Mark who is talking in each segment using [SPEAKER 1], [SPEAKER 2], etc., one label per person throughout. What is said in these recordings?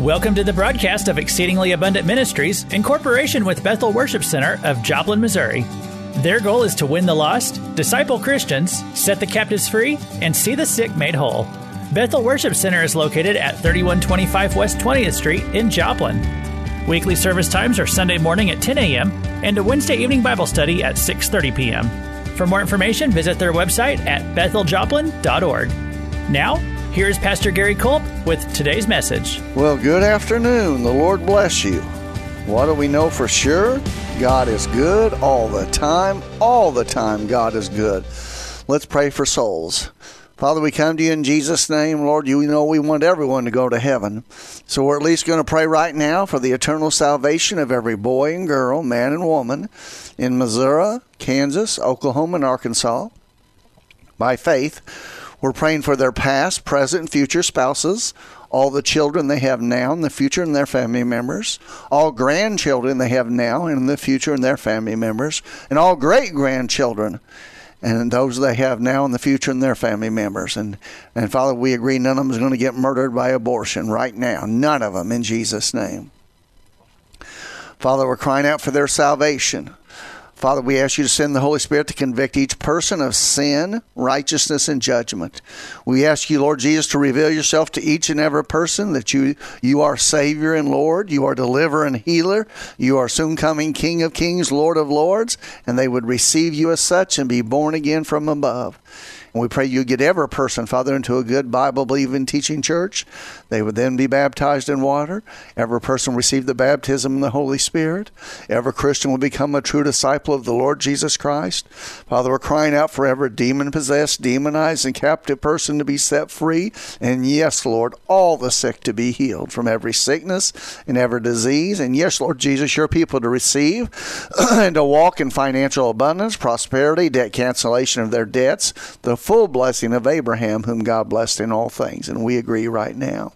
[SPEAKER 1] Welcome to the broadcast of Exceedingly Abundant Ministries in cooperation with Bethel Worship Center of Joplin, Missouri. Their goal is to win the lost, disciple Christians, set the captives free, and see the sick made whole. Bethel Worship Center is located at 3125 West 20th Street in Joplin. Weekly service times are Sunday morning at 10 a.m. and a Wednesday evening Bible study at 6:30 p.m. For more information, visit their website at betheljoplin.org. Now, here's Pastor Gary Culp with today's message.
[SPEAKER 2] Well, good afternoon. The Lord bless you. What do we know for sure? God is good all the time. All the time, God is good. Let's pray for souls. Father, we come to you in Jesus' name. Lord, you know we want everyone to go to heaven. So we're at least going to pray right now for the eternal salvation of every boy and girl, man and woman in Missouri, Kansas, Oklahoma, and Arkansas. By faith, we're praying for their past, present, and future spouses, all the children they have now and the future and their family members, all grandchildren they have now and in the future and their family members, and all great-grandchildren and those they have now in the future and their family members. And Father, we agree none of them is going to get murdered by abortion right now. None of them, in Jesus' name. Father, we're crying out for their salvation. Father, we ask you to send the Holy Spirit to convict each person of sin, righteousness, and judgment. We ask you, Lord Jesus, to reveal yourself to each and every person, that you are Savior and Lord, you are Deliverer and Healer, you are soon coming King of Kings, Lord of Lords, and they would receive you as such and be born again from above. And we pray you get every person, Father, into a good Bible-believing teaching church. They would then be baptized in water. Every person receive the baptism in the Holy Spirit. Every Christian will become a true disciple of the Lord Jesus Christ. Father, we're crying out for every demon-possessed, demonized, and captive person to be set free. And yes, Lord, all the sick to be healed from every sickness and every disease. And yes, Lord Jesus, your people to receive and to walk in financial abundance, prosperity, debt cancellation of their debts, the full blessing of Abraham, whom God blessed in all things. And we agree right now.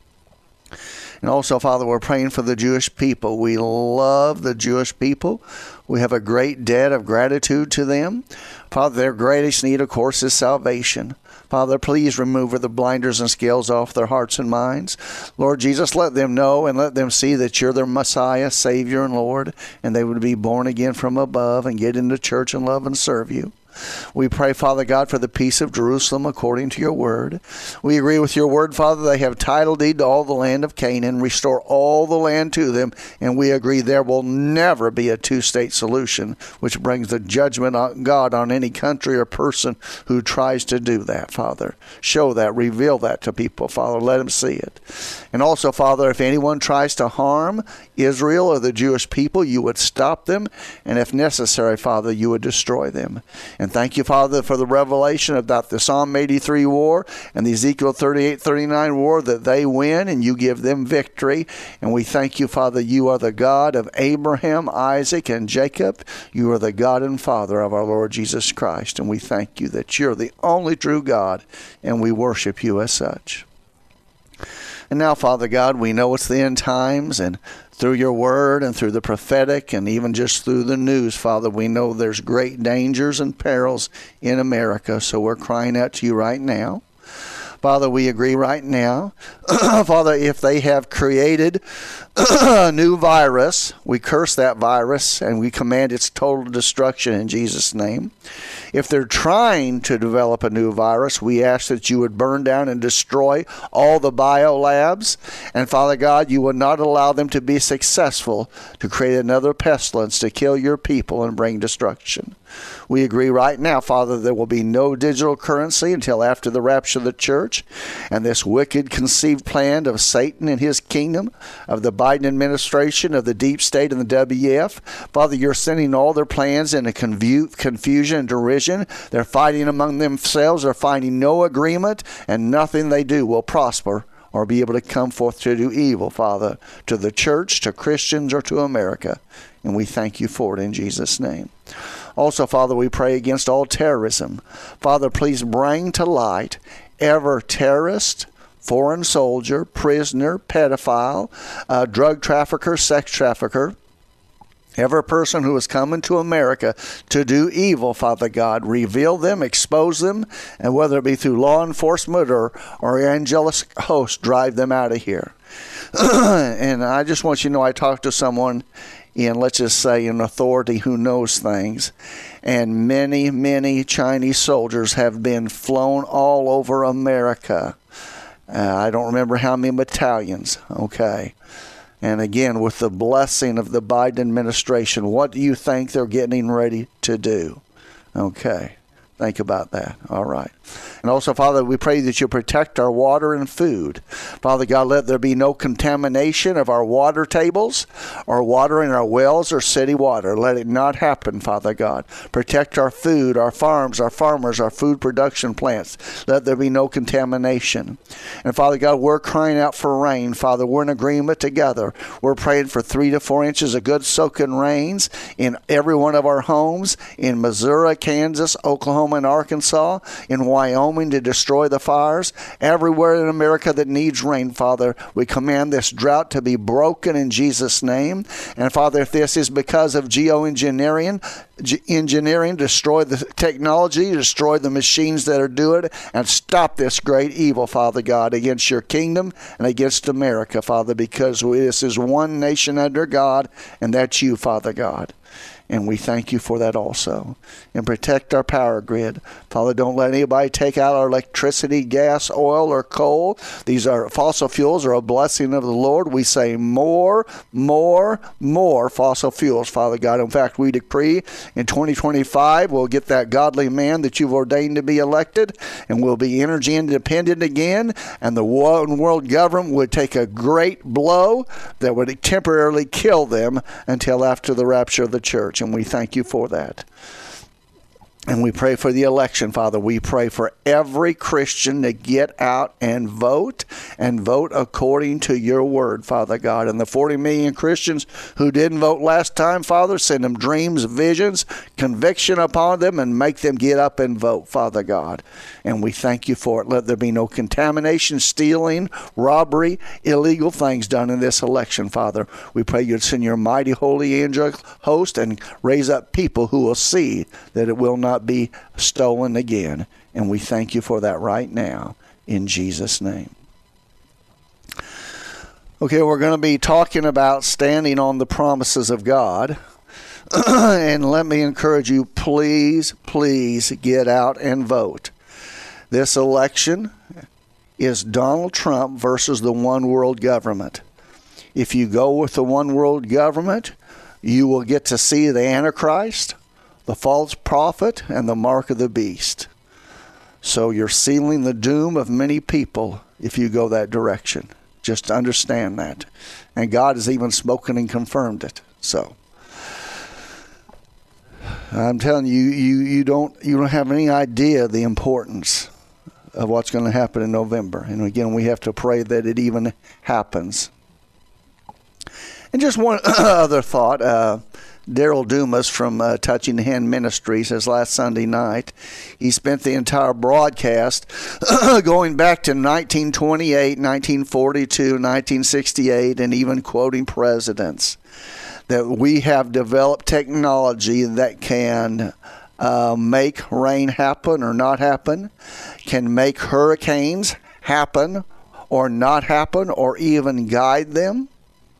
[SPEAKER 2] And also, Father, we're praying for the Jewish people. We love the Jewish people. We have a great debt of gratitude to them. Father, their greatest need, of course, is salvation. Father, please remove the blinders and scales off their hearts and minds. Lord Jesus, let them know and let them see that you're their Messiah, Savior, and Lord, and they would be born again from above and get into church and love and serve you. We pray, Father God, for the peace of Jerusalem according to your word. We agree with your word, Father. They have title deed to all the land of Canaan. Restore all the land to them. And we agree there will never be a two-state solution, which brings the judgment of God on any country or person who tries to do that, Father. Show that, reveal that to people, Father. Let them see it. And also, Father, if anyone tries to harm Israel or the Jewish people, you would stop them. And if necessary, Father, you would destroy them. And thank you, Father, for the revelation about the Psalm 83 war and the Ezekiel 38-39 war, that they win and you give them victory. And we thank you, Father, you are the God of Abraham, Isaac, and Jacob. You are the God and Father of our Lord Jesus Christ. And we thank you that you're the only true God, and we worship you as such. And now, Father God, we know it's the end times, and through your word and through the prophetic and even just through the news, Father, we know there's great dangers and perils in America. So we're crying out to you right now. Father, we agree right now. Father, if they have created a new virus, we curse that virus and we command its total destruction in Jesus' name. If they're trying to develop a new virus, we ask that you would burn down and destroy all the biolabs. And Father God, you would not allow them to be successful to create another pestilence to kill your people and bring destruction. We agree right now, Father, there will be no digital currency until after the rapture of the church. And this wicked conceived plan of Satan and his kingdom, of the Biden administration, of the deep state and the WF, Father, you're sending all their plans into confusion and derision. They're fighting among themselves. They're finding no agreement, and nothing they do will prosper or be able to come forth to do evil, Father, to the church, to Christians, or to America. And we thank you for it in Jesus' name. Also, Father, we pray against all terrorism. Father, please bring to light every terrorist, foreign soldier, prisoner, pedophile, drug trafficker, sex trafficker, Every person who has come into America to do evil, Father God, reveal them, expose them, and whether it be through law enforcement or angelic hosts, drive them out of here. And I just want you to know, I talked to someone in, let's just say, an authority who knows things, and many, many Chinese soldiers have been flown all over America. I don't remember how many battalions, okay? And again, with the blessing of the Biden administration, what do you think they're getting ready to do? Okay, think about that. All right. And also, Father, we pray that you protect our water and food. Father God, let there be no contamination of our water tables or water in our wells or city water. Let it not happen, Father God. Protect our food, our farms, our farmers, our food production plants. Let there be no contamination. And Father God, we're crying out for rain. Father, we're in agreement together. We're praying for 3 to 4 inches of good soaking rains in every one of our homes, in Missouri, Kansas, Oklahoma, and Arkansas, in Wyoming, to destroy the fires. Everywhere in America that needs rain, Father, we command this drought to be broken in Jesus' name. And Father, if this is because of geoengineering, destroy the technology, destroy the machines that are doing it, and stop this great evil, Father God, against your kingdom and against America, Father, because this is one nation under God, and that's you, Father God. And we thank you for that also. And protect our power grid. Father, don't let anybody take out our electricity, gas, oil, or coal. These are fossil fuels are a blessing of the Lord. We say more fossil fuels, Father God. In fact, we decree in 2025 we'll get that godly man that you've ordained to be elected, and we'll be energy independent again, and the world government would take a great blow that would temporarily kill them until after the rapture of the church. And we thank you for that. And we pray for the election, Father. We pray for every Christian to get out and vote according to your word, Father God. And the 40 million Christians who didn't vote last time, Father, send them dreams, visions, conviction upon them, and make them get up and vote, Father God. And we thank you for it. Let there be no contamination, stealing, robbery, illegal things done in this election, Father. We pray you'd send your mighty holy angel host and raise up people who will see that it will not be stolen again. And we thank you for that right now in Jesus' name. Okay, we're going to be talking about standing on the promises of God. And let me encourage you, please get out and vote. This election is Donald Trump versus the one world government. If you go with the one world government, you will get to see the Antichrist, the false prophet, and the mark of the beast. So you're sealing the doom of many people if you go that direction. Just understand that. And God has even spoken and confirmed it. So I'm telling you, you don't have any idea the importance of what's going to happen in November. And again, we have to pray that it even happens. And just one other thought. Daryl Dumas from Touching the Hand Ministries, his last Sunday night, he spent the entire broadcast going back to 1928, 1942, 1968, and even quoting presidents. That we have developed technology that can make rain happen or not happen, can make hurricanes happen or not happen, or even guide them.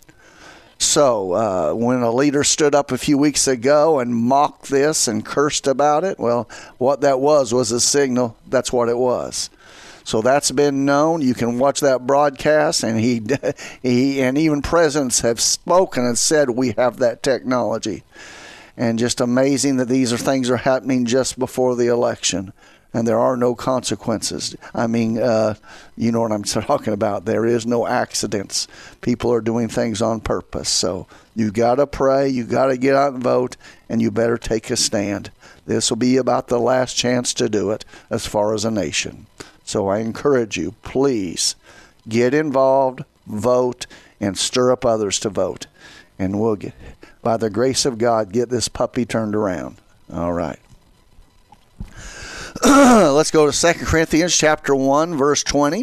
[SPEAKER 2] So when a leader stood up a few weeks ago and mocked this and cursed about it, well, what that was a signal. That's what it was. So that's been known. You can watch that broadcast, and he and even presidents have spoken and said we have that technology. And just amazing that these things are happening just before the election. And there are no consequences. I mean, you know what I'm talking about. There is no accidents. People are doing things on purpose. So you got to pray, you got to get out and vote, and you better take a stand. This will be about the last chance to do it as far as a nation. So I encourage you, please get involved, vote, and stir up others to vote. And we'll, by the grace of God, get this puppy turned around. All right. Let's go to 2 Corinthians chapter 1, verse 20.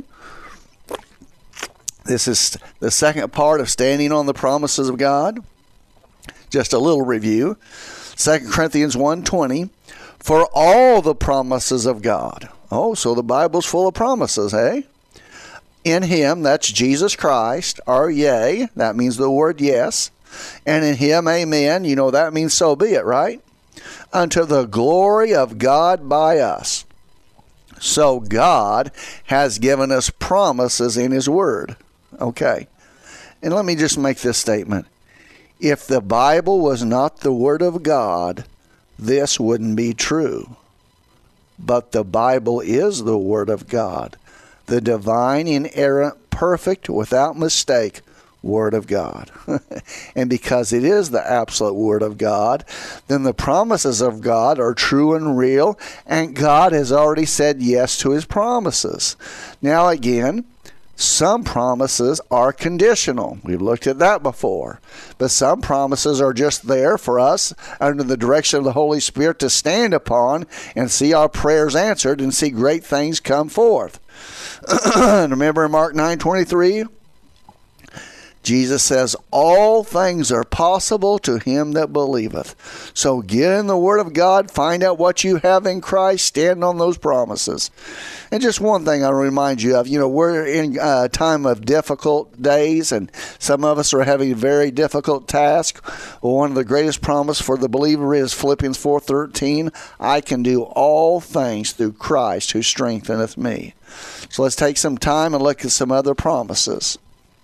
[SPEAKER 2] This is the second part of standing on the promises of God. Just a little review. 2 Corinthians 1:20, for all the promises of God. Oh, so the Bible's full of promises, hey? In him, that's Jesus Christ, our yea, that means the word yes. And in him, amen, you know that means so be it, right? Unto the glory of God by us. So God has given us promises in his word. Okay. And let me just make this statement. If the Bible was not the word of God, this wouldn't be true. But the Bible is the word of God, the divine, inerrant, perfect, without mistake word of God. And because it is the absolute word of God, then the promises of God are true and real, and God has already said yes to his promises. Now again, some promises are conditional. We've looked at that before. But some promises are just there for us under the direction of the Holy Spirit to stand upon and see our prayers answered and see great things come forth. Remember in Mark 9:23? Jesus says, all things are possible to him that believeth. So get in the Word of God, find out what you have in Christ, stand on those promises. And just one thing I'll remind you of, we're in a time of difficult days, and some of us are having a very difficult task. Well, one of the greatest promises for the believer is Philippians 4:13, I can do all things through Christ who strengtheneth me. So let's take some time and look at some other promises.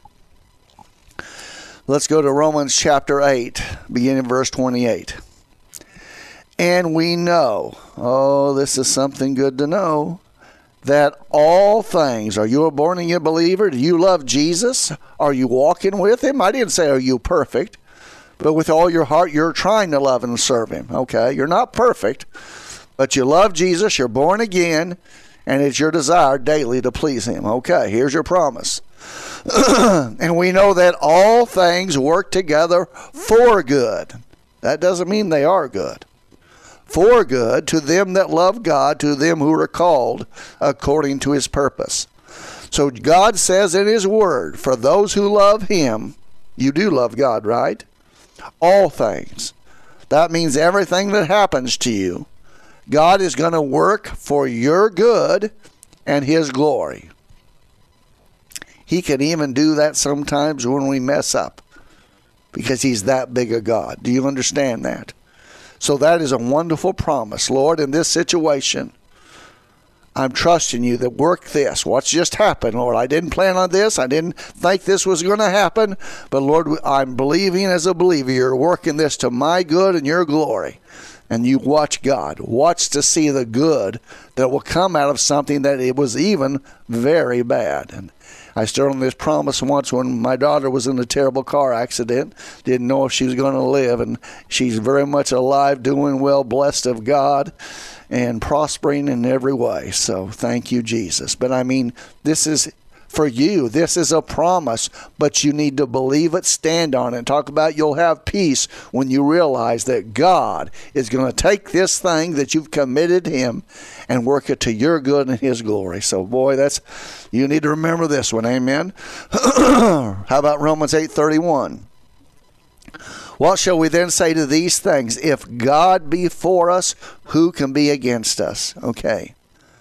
[SPEAKER 2] Let's go to Romans chapter 8, beginning verse 28. And we know, this is something good to know, that all things, are you a born-again believer? Do you love Jesus? Are you walking with him? I didn't say, are you perfect? But with all your heart, you're trying to love and serve him. Okay, you're not perfect, but you love Jesus, you're born again, and it's your desire daily to please him. Okay, here's your promise. And we know that all things work together for good. That doesn't mean they are good. For good to them that love God, to them who are called according to his purpose. So God says in his word, for those who love him, you do love God, right? All things. That means everything that happens to you, God is going to work for your good and his glory. He can even do that sometimes when we mess up, because he's that big a God. Do you understand that? So that is a wonderful promise. Lord, in this situation, I'm trusting you that work this. What's just happened, Lord? I didn't plan on this. I didn't think this was going to happen. But Lord, I'm believing as a believer you're working this to my good and your glory. And you watch God. Watch to see the good that will come out of something that it was even very bad. And I stood on this promise once when my daughter was in a terrible car accident. Didn't know if she was going to live. And she's very much alive, doing well, blessed of God, and prospering in every way. So thank you, Jesus. But I mean, this is for you. This is a promise, but you need to believe it, stand on it. Talk about you'll have peace when you realize that God is going to take this thing that you've committed him and work it to your good and his glory. So boy, you need to remember this one. Amen. How about Romans 8:31? What shall we then say to these things? If God be for us, who can be against us? Okay.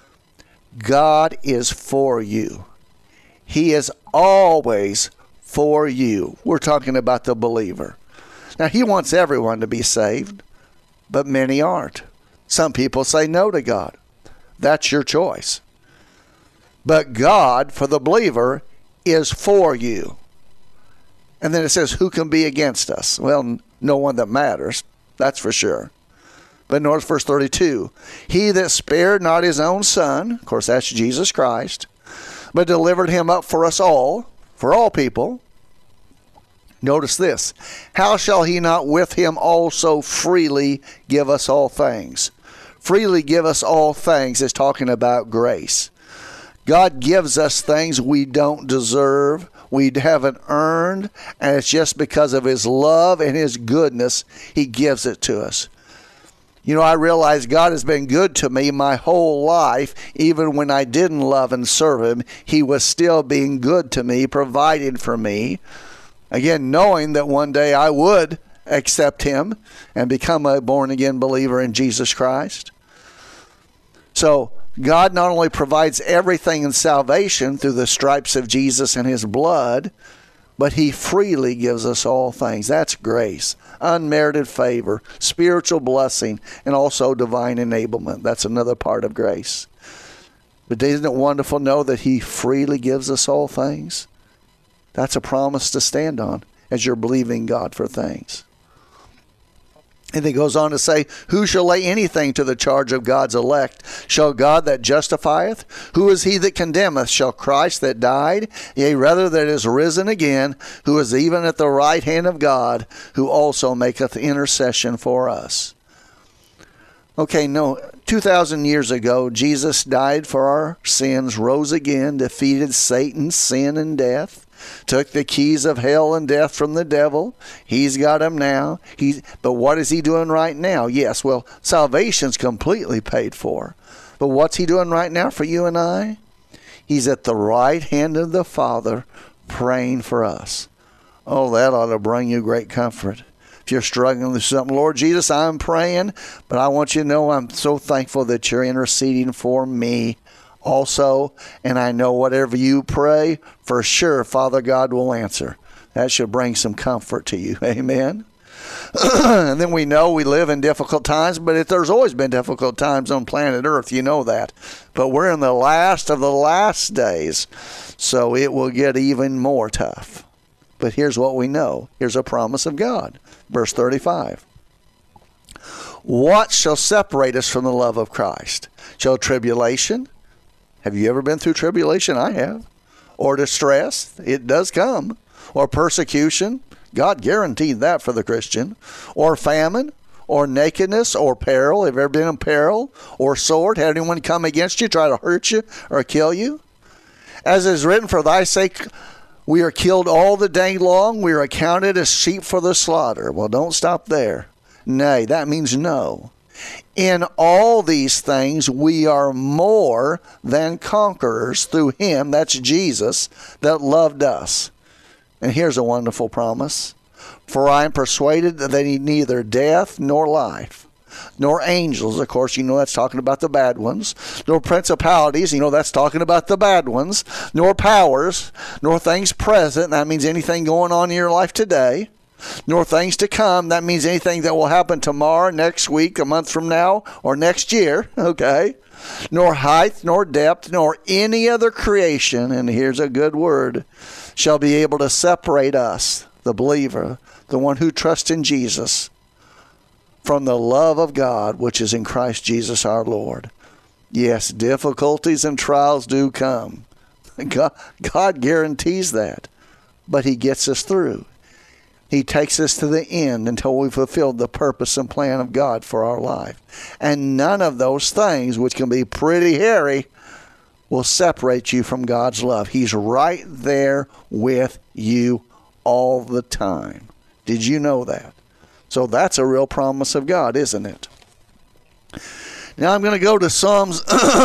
[SPEAKER 2] God is for you. He is always for you. We're talking about the believer. Now, he wants everyone to be saved, but many aren't. Some people say no to God. That's your choice. But God, for the believer, is for you. And then it says, who can be against us? Well, no one that matters. That's for sure. But notice verse 32. He that spared not his own son, of course that's Jesus Christ, but delivered him up for us all, for all people. Notice this. How shall he not with him also freely give us all things? Freely give us all things is talking about grace. God gives us things we don't deserve, we haven't earned, and it's just because of his love and his goodness he gives it to us. I realize God has been good to me my whole life. Even when I didn't love and serve him, he was still being good to me, providing for me. Again, knowing that one day I would accept him and become a born-again believer in Jesus Christ. So God not only provides everything in salvation through the stripes of Jesus and his blood, but he freely gives us all things. That's grace, unmerited favor, spiritual blessing, and also divine enablement. That's another part of grace. But isn't it wonderful to know that he freely gives us all things? That's a promise to stand on as you're believing God for things. And he goes on to say, who shall lay anything to the charge of God's elect? Shall God that justifieth? Who is he that condemneth? Shall Christ that died? Yea, rather that is risen again, who is even at the right hand of God, who also maketh intercession for us. Okay, 2,000 years ago, Jesus died for our sins, rose again, defeated Satan, sin, and death. Took the keys of hell and death from the devil. He's got them now. But what is he doing right now? Yes, well, salvation's completely paid for. But what's he doing right now for you and I? He's at the right hand of the Father praying for us. Oh, that ought to bring you great comfort. If you're struggling with something, Lord Jesus, I'm praying, but I want you to know I'm so thankful that you're interceding for me also, and I know whatever you pray, for sure, Father God will answer. That should bring some comfort to you. Amen. And then we know we live in difficult times, but there's always been difficult times on planet Earth. You know that. But we're in the last of the last days, so it will get even more tough. But here's what we know. Here's a promise of God. Verse 35. What shall separate us from the love of Christ? Shall tribulation? Have you ever been through tribulation? I have. Or distress? It does come. Or persecution? God guaranteed that for the Christian. Or famine? Or nakedness? Or peril? Have you ever been in peril? Or sword? Had anyone come against you, try to hurt you or kill you? As is written, for thy sake we are killed all the day long. We are accounted as sheep for the slaughter. Well, don't stop there. Nay, that means no. In all these things we are more than conquerors through him, that's Jesus, that loved us. And here's a wonderful promise. For I am persuaded that neither death nor life, nor angels, of course, you know that's talking about the bad ones, nor principalities, you know that's talking about the bad ones, nor powers, nor things present, that means anything going on in your life today, nor things to come, that means anything that will happen tomorrow, next week, a month from now, or next year, okay? Nor height, nor depth, nor any other creation, and here's a good word, shall be able to separate us, the believer, the one who trusts in Jesus, from the love of God, which is in Christ Jesus our Lord. Yes, difficulties and trials do come. God guarantees that, but he gets us through. He takes us to the end until we've fulfilled the purpose and plan of God for our life. And none of those things, which can be pretty hairy, will separate you from God's love. He's right there with you all the time. Did you know that? So that's a real promise of God, isn't it? Now I'm going to go to Psalms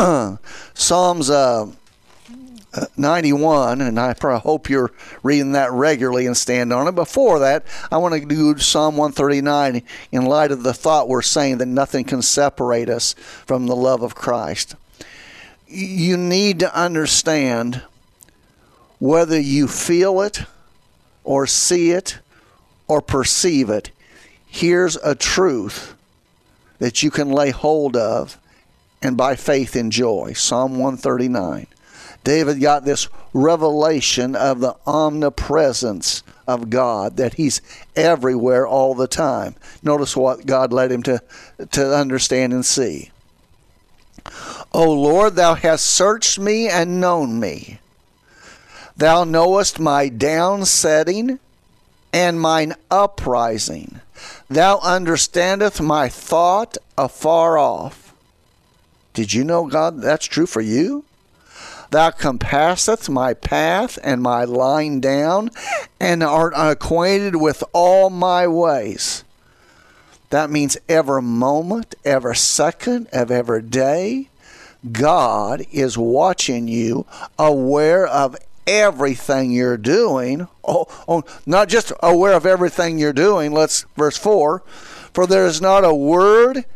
[SPEAKER 2] 91, and I hope you're reading that regularly and stand on it. Before that, I want to do Psalm 139 in light of the thought we're saying that nothing can separate us from the love of Christ. You need to understand, whether you feel it or see it or perceive it, here's a truth that you can lay hold of and by faith enjoy. Psalm 139. David got this revelation of the omnipresence of God, that he's everywhere all the time. Notice what God led him to understand and see. O Lord, thou hast searched me and known me. Thou knowest my downsetting and mine uprising. Thou understandest my thought afar off. Did you know, God, that's true for you? Thou compassest my path and my lying down, and art acquainted with all my ways. That means every moment, every second of every day, God is watching you, aware of everything you're doing. Not just aware of everything you're doing. Verse 4, for there is not a word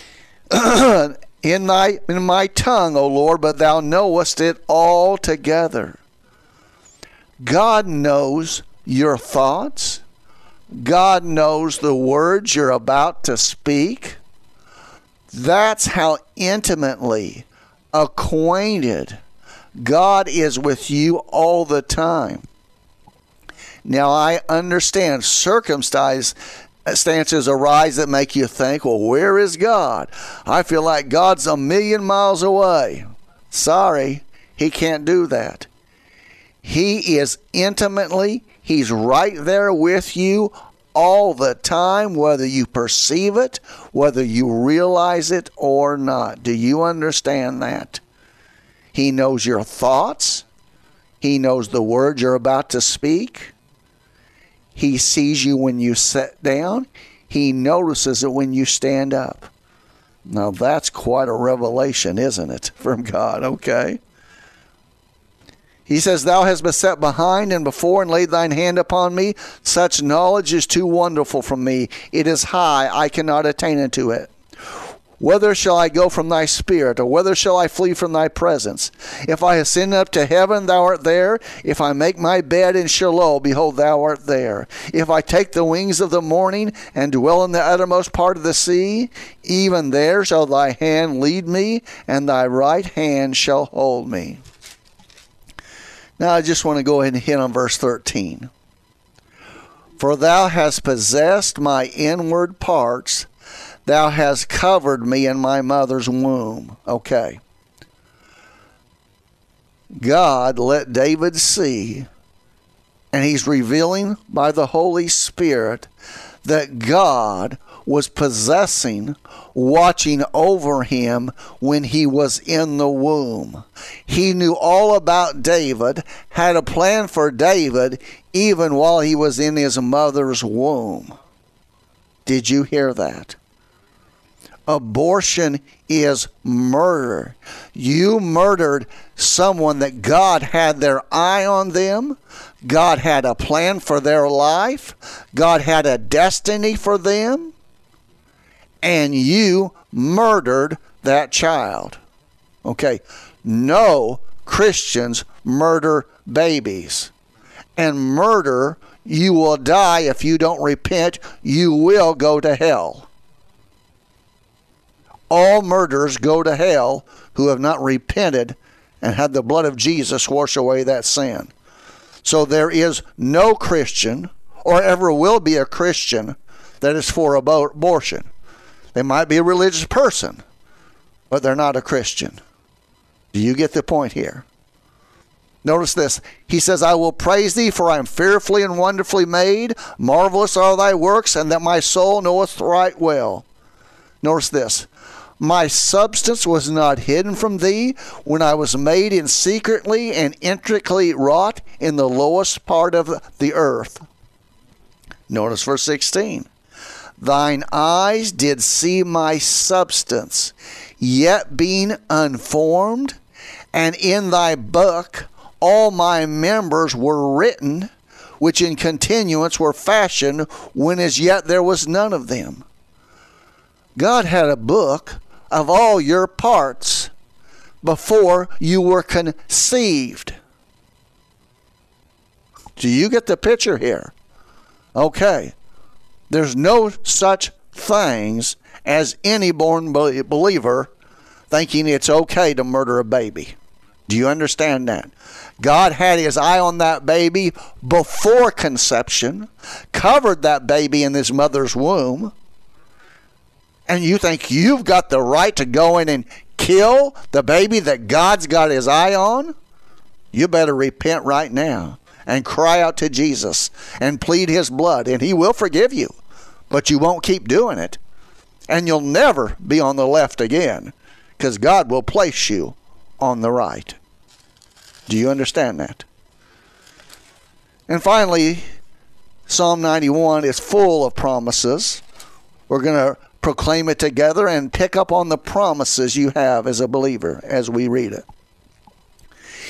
[SPEAKER 2] in my tongue, O Lord, but thou knowest it altogether. God knows your thoughts. God knows the words you're about to speak. That's how intimately acquainted God is with you all the time. Now, I understand circumstances arise that make you think, well, where is God? I feel like God's a million miles away. Sorry, he can't do that. He is he's right there with you all the time, whether you perceive it, whether you realize it or not. Do you understand that? He knows your thoughts. He knows the words you're about to speak. He sees you when you sit down. He notices it when you stand up. Now that's quite a revelation, isn't it, from God? Okay. He says, thou hast been set behind and before and laid thine hand upon me. Such knowledge is too wonderful for me. It is high, I cannot attain unto it. Whither shall I go from thy spirit, or whither shall I flee from thy presence? If I ascend up to heaven, thou art there. If I make my bed in Sheol, behold, thou art there. If I take the wings of the morning and dwell in the uttermost part of the sea, even there shall thy hand lead me, and thy right hand shall hold me. Now I just want to go ahead and hit on verse 13. For thou hast possessed my inward parts, thou hast covered me in my mother's womb. Okay. God let David see, and he's revealing by the Holy Spirit that God was possessing, watching over him when he was in the womb. He knew all about David, had a plan for David even while he was in his mother's womb. Did you hear that? Abortion is murder. You murdered someone that God had their eye on them. God had a plan for their life. God had a destiny for them. And you murdered that child. Okay. No Christians murder babies. And murder, you will die if you don't repent. You will go to hell. All murderers go to hell who have not repented and had the blood of Jesus wash away that sin. So there is no Christian, or ever will be a Christian, that is for abortion. They might be a religious person, but they're not a Christian. Do you get the point here? Notice this. He says, I will praise thee, for I am fearfully and wonderfully made. Marvelous are thy works, and that my soul knoweth right well. Notice this. My substance was not hidden from thee when I was made in secretly and intricately wrought in the lowest part of the earth. Notice verse 16. Thine eyes did see my substance, yet being unformed, and in thy book all my members were written, which in continuance were fashioned, when as yet there was none of them. God had a book of all your parts before you were conceived. Do you get the picture here? Okay. There's no such things as any born believer thinking it's okay to murder a baby. Do you understand that? God had his eye on that baby before conception, covered that baby in his mother's womb, and you think you've got the right to go in and kill the baby that God's got his eye on? You better repent right now and cry out to Jesus and plead his blood, and he will forgive you. But you won't keep doing it. And you'll never be on the left again, because God will place you on the right. Do you understand that? And finally, Psalm 91 is full of promises. We're going to proclaim it together and pick up on the promises you have as a believer as we read it.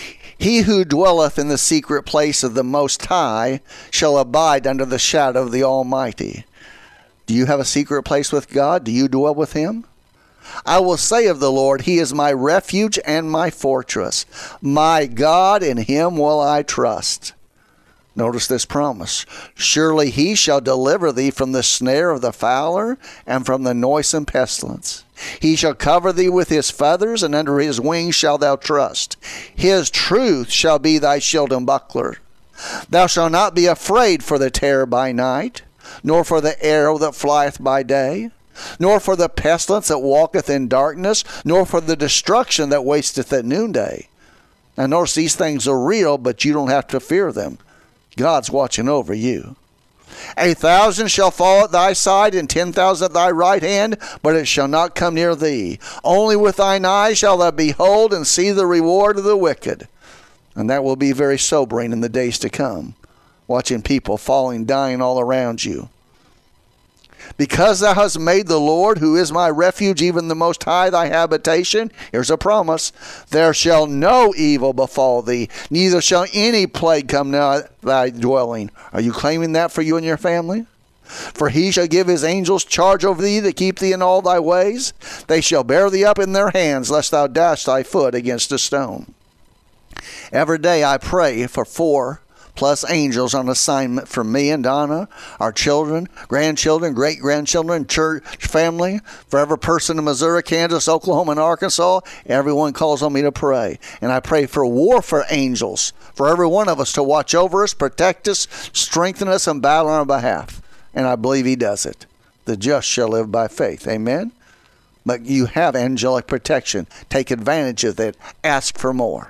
[SPEAKER 2] He who dwelleth in the secret place of the Most High shall abide under the shadow of the Almighty. Do you have a secret place with God? Do you dwell with Him? I will say of the Lord, He is my refuge and my fortress. My God, in Him will I trust. Notice this promise. Surely He shall deliver thee from the snare of the fowler and from the noisome pestilence. He shall cover thee with His feathers, and under His wings shalt thou trust. His truth shall be thy shield and buckler. Thou shalt not be afraid for the terror by night, nor for the arrow that flieth by day, nor for the pestilence that walketh in darkness, nor for the destruction that wasteth at noonday. Now notice these things are real, but you don't have to fear them. God's watching over you. 1,000 shall fall at thy side, and 10,000 at thy right hand, but it shall not come near thee. Only with thine eyes shall thou behold and see the reward of the wicked. And that will be very sobering in the days to come, watching people falling, dying all around you. Because thou hast made the Lord, who is my refuge, even the Most High, thy habitation, here's a promise, there shall no evil befall thee, neither shall any plague come nigh thy dwelling. Are you claiming that for you and your family? For He shall give His angels charge over thee to keep thee in all thy ways. They shall bear thee up in their hands, lest thou dash thy foot against a stone. Every day I pray for 4+ angels on assignment for me and Donna, our children, grandchildren, great-grandchildren, church family, for every person in Missouri, Kansas, Oklahoma, and Arkansas. Everyone calls on me to pray. And I pray for warfare angels for every one of us to watch over us, protect us, strengthen us, and battle on our behalf. And I believe He does it. The just shall live by faith. Amen? But you have angelic protection. Take advantage of it. Ask for more.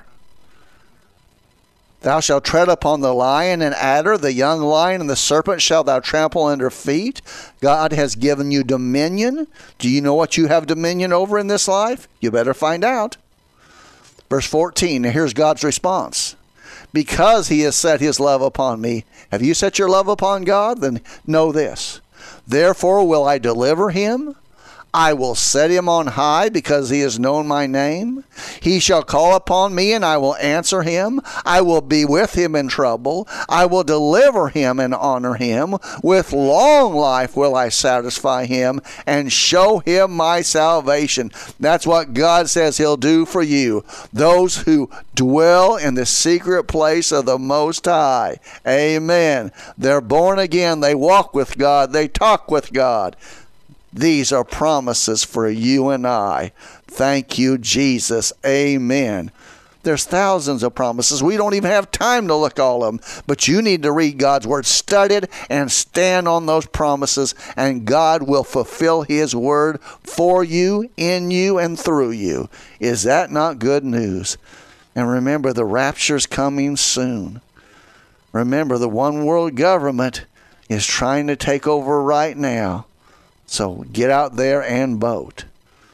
[SPEAKER 2] Thou shalt tread upon the lion and adder, the young lion and the serpent shalt thou trample under feet. God has given you dominion. Do you know what you have dominion over in this life? You better find out. Verse 14, now here's God's response. Because He has set His love upon me. Have you set your love upon God? Then know this. Therefore will I deliver him. I will set him on high because he has known my name. He shall call upon me and I will answer him. I will be with him in trouble. I will deliver him and honor him. With long life will I satisfy him and show him my salvation. That's what God says He'll do for you. Those who dwell in the secret place of the Most High. Amen. They're born again. They walk with God. They talk with God. These are promises for you and I. Thank you, Jesus. Amen. There's thousands of promises. We don't even have time to look all of them. But you need to read God's Word, study it, and stand on those promises. And God will fulfill His Word for you, in you, and through you. Is that not good news? And remember, the rapture's coming soon. Remember, the one world government is trying to take over right now. So get out there and vote.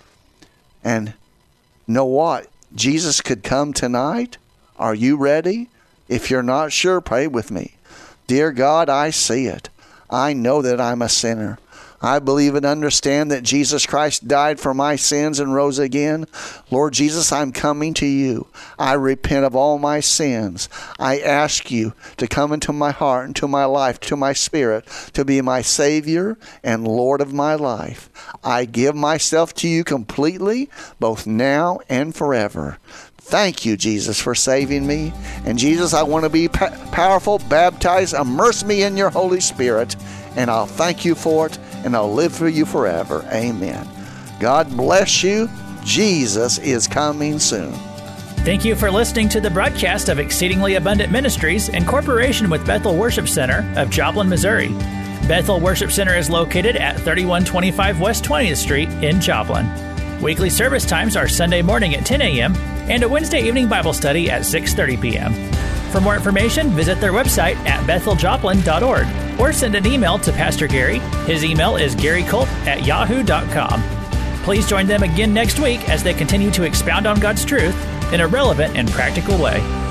[SPEAKER 2] And know what? Jesus could come tonight. Are you ready? If you're not sure, pray with me. Dear God, I see it. I know that I'm a sinner. I believe and understand that Jesus Christ died for my sins and rose again. Lord Jesus, I'm coming to you. I repent of all my sins. I ask you to come into my heart, into my life, to my spirit, to be my Savior and Lord of my life. I give myself to you completely, both now and forever. Thank you, Jesus, for saving me. And Jesus, I want to be powerful, baptized, immerse me in your Holy Spirit. And I'll thank you for it, and I'll live for you forever. Amen. God bless you. Jesus is coming soon.
[SPEAKER 1] Thank you for listening to the broadcast of Exceedingly Abundant Ministries in cooperation with Bethel Worship Center of Joplin, Missouri. Bethel Worship Center is located at 3125 West 20th Street in Joplin. Weekly service times are Sunday morning at 10 a.m. and a Wednesday evening Bible study at 6:30 p.m. For more information, visit their website at betheljoplin.org or send an email to Pastor Gary. His email is garycolt@yahoo.com. Please join them again next week as they continue to expound on God's truth in a relevant and practical way.